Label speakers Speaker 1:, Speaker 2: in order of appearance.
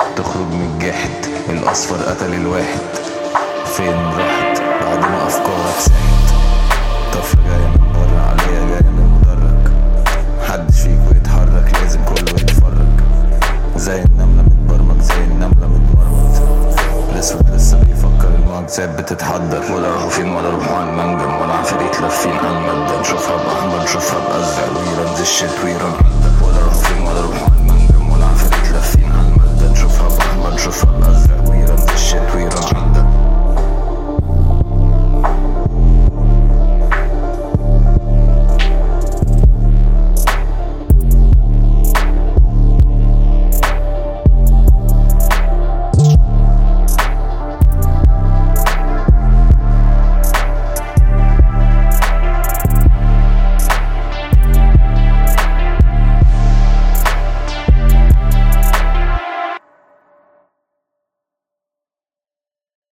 Speaker 1: تخرج من الجحد. الاصفر قتل الواحد، فين راحت بعد ما افكارك ساحت؟ طفرة جاية من بره عليا جاية من مدرج، محدش فيكو يتحرك لازم كله يتفرج. زي النملة متبرمج زي النملة متمرمط، الاسود لسه بيفكر المعجزات بتتحضر. ولا راحوا فين ولا روحوا على المنجم ولا عفاريت لافين على المادة. نشوفها بأحمر نشوفها بأزرق، ويرمز الشت ويرم. ولا راحوا فين ولا روحوا